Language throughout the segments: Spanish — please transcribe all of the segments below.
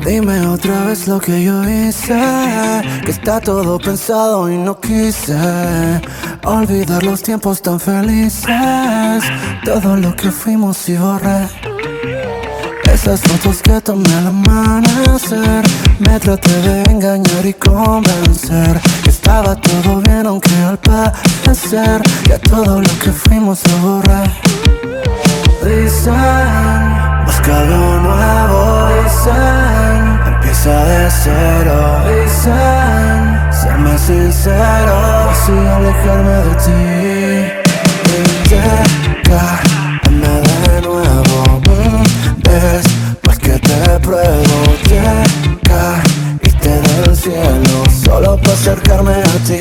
Dime otra vez lo que yo hice, que está todo pensado y no quise olvidar los tiempos tan felices, todo lo que fuimos y borré esas fotos que tomé al amanecer. Me traté de engañar y convencer que estaba todo bien, aunque al parecer ya todo lo que fuimos lo borré. Dicen, busca algo nuevo, dicen, empieza de cero, dicen, séme sincero, así alejarme de ti. Déjame de nuevo, después que te pruebo, te caíste del cielo solo para acercarme a ti.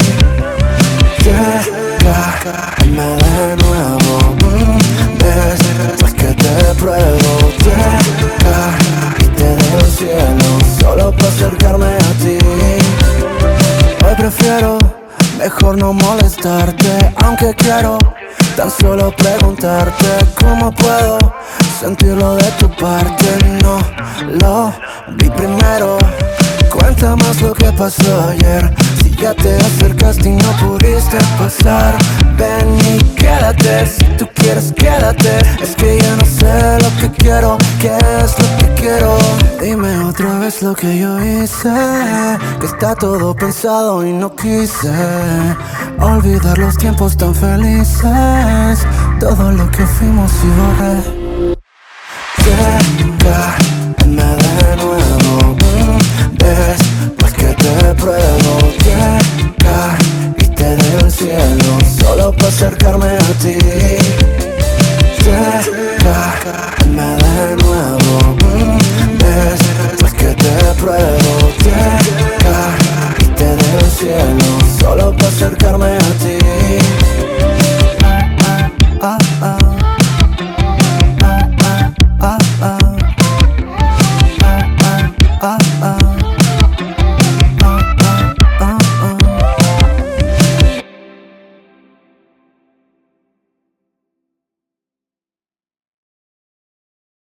Déjame de nuevo, después que te pruebo, te caíste del cielo solo para acercarme a ti. Hoy prefiero mejor no molestarte, aunque quiero tan solo preguntarte cómo puedo sentirlo de tu parte. No lo vi primero, cuenta más lo que pasó ayer. Si ya te acercaste y no pudiste pasar, ven y quédate. Si tú quieres quédate, es que ya no sé lo que quiero, qué es lo que quiero. Dime otra vez lo que yo hice, que está todo pensado y no quise olvidar los tiempos tan felices, todo lo que fuimos y borré. Déjame de nuevo, después que te pruebo, te caíste del cielo solo para acercarme a ti. Déjame de nuevo, después que te pruebo, te caíste del cielo solo para acercarme a ti.